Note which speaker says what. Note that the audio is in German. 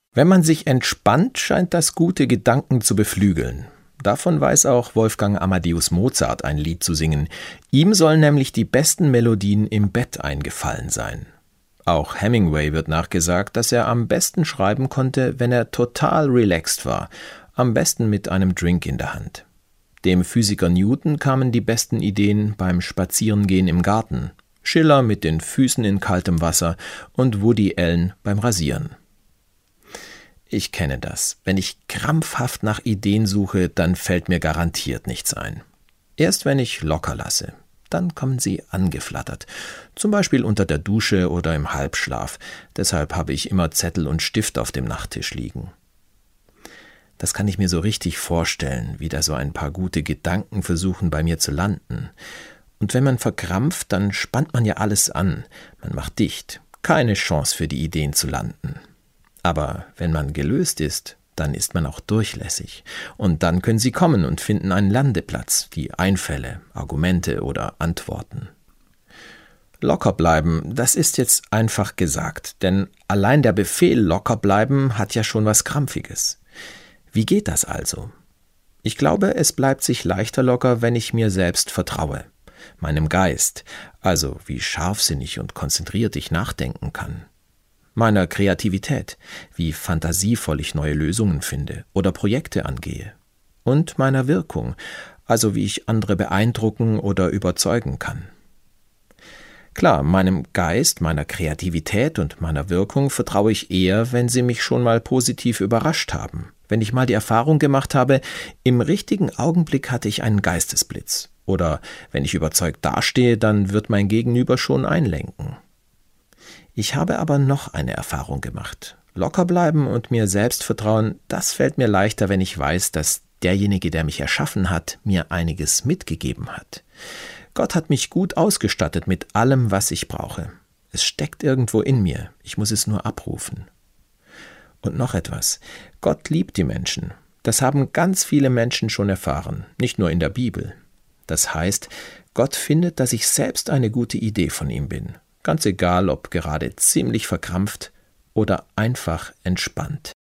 Speaker 1: Wenn man sich entspannt, scheint das gute Gedanken zu beflügeln. Davon weiß auch Wolfgang Amadeus Mozart ein Lied zu singen. Ihm sollen nämlich die besten Melodien im Bett eingefallen sein. Auch Hemingway wird nachgesagt, dass er am besten schreiben konnte, wenn er total relaxed war, am besten mit einem Drink in der Hand. Dem Physiker Newton kamen die besten Ideen beim Spazierengehen im Garten, Schiller mit den Füßen in kaltem Wasser und Woody Allen beim Rasieren. Ich kenne das. Wenn ich krampfhaft nach Ideen suche, dann fällt mir garantiert nichts ein. Erst wenn ich locker lasse, dann kommen sie angeflattert. Zum Beispiel unter der Dusche oder im Halbschlaf. Deshalb habe ich immer Zettel und Stift auf dem Nachttisch liegen. Das kann ich mir so richtig vorstellen, wie da so ein paar gute Gedanken versuchen, bei mir zu landen. Und wenn man verkrampft, dann spannt man ja alles an. Man macht dicht. Keine Chance für die Ideen zu landen. Aber wenn man gelöst ist, dann ist man auch durchlässig. Und dann können sie kommen und finden einen Landeplatz, wie Einfälle, Argumente oder Antworten. Locker bleiben, das ist jetzt einfach gesagt, denn allein der Befehl locker bleiben hat ja schon was Krampfiges. Wie geht das also? Ich glaube, es bleibt sich leichter locker, wenn ich mir selbst vertraue, meinem Geist, also wie scharfsinnig und konzentriert ich nachdenken kann. Meiner Kreativität, wie fantasievoll ich neue Lösungen finde oder Projekte angehe. Und meiner Wirkung, also wie ich andere beeindrucken oder überzeugen kann. Klar, meinem Geist, meiner Kreativität und meiner Wirkung vertraue ich eher, wenn sie mich schon mal positiv überrascht haben. Wenn ich mal die Erfahrung gemacht habe, im richtigen Augenblick hatte ich einen Geistesblitz. Oder wenn ich überzeugt dastehe, dann wird mein Gegenüber schon einlenken. Ich habe aber noch eine Erfahrung gemacht. Locker bleiben und mir selbst vertrauen, das fällt mir leichter, wenn ich weiß, dass derjenige, der mich erschaffen hat, mir einiges mitgegeben hat. Gott hat mich gut ausgestattet mit allem, was ich brauche. Es steckt irgendwo in mir, ich muss es nur abrufen. Und noch etwas, Gott liebt die Menschen. Das haben ganz viele Menschen schon erfahren, nicht nur in der Bibel. Das heißt, Gott findet, dass ich selbst eine gute Idee von ihm bin. Ganz egal, ob gerade ziemlich verkrampft oder einfach entspannt.